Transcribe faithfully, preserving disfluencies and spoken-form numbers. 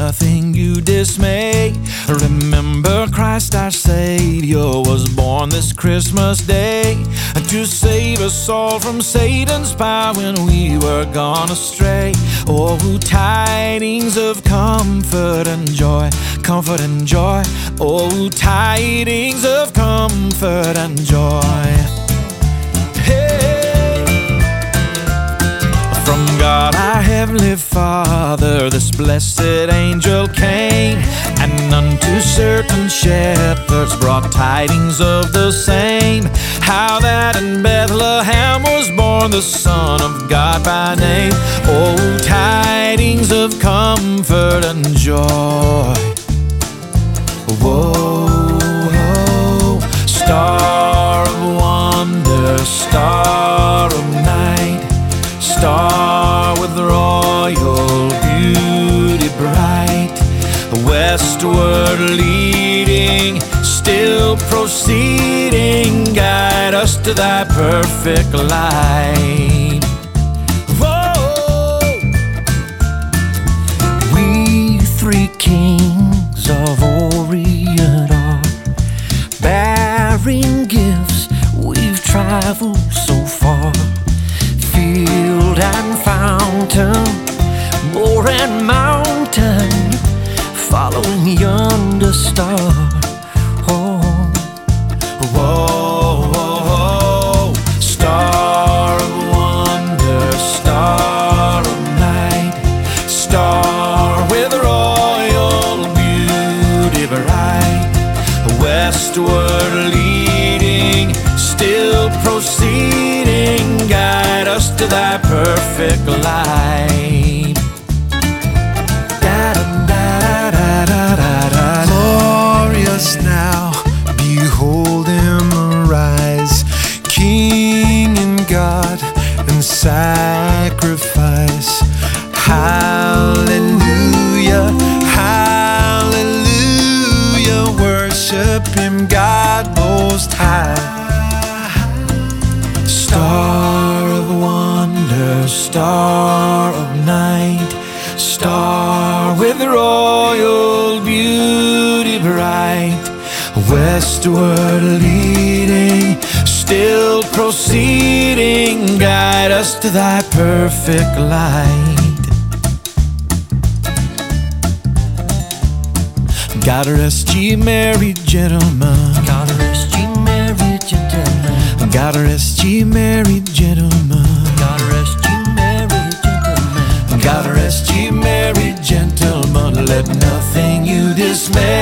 nothing you dismay. Remember Christ our Savior was born this Christmas day to save us all from Satan's power when we were gone astray. Oh, tidings of comfort and joy, comfort and joy. Oh, tidings of comfort and joy. Hey, from God our Heavenly Father this blessed angel came, and unto certain shepherds brought tidings of the same, how that in Bethlehem was born the Son of God by name. Oh, tidings of comfort and joy. Whoa, whoa, star of wonder, star of night, star with royal beauty bright, westward leading, still proceeding, guide us to thy perfect light. Whoa! We three kings of Orient are bearing gifts, we've traveled so far, field and fountain, moor and mountain, following yonder star. Oh, whoa, whoa, whoa, star of wonder, star of night, star with royal beauty bright, westward leading, still proceeding, guide us to thy perfect light. Glorious now, behold him arise, King and God and sacrifice. Hallelujah, hallelujah, worship him, God most high. Star of wonder, star of night, star with royal beauty bright, westward leading, still proceeding, guide us to thy perfect light. God rest ye merry gentlemen, God rest ye merry gentlemen, God rest ye merry gentlemen, God rest ye merry gentlemen, God rest ye merry gentlemen, let nothing you dismay.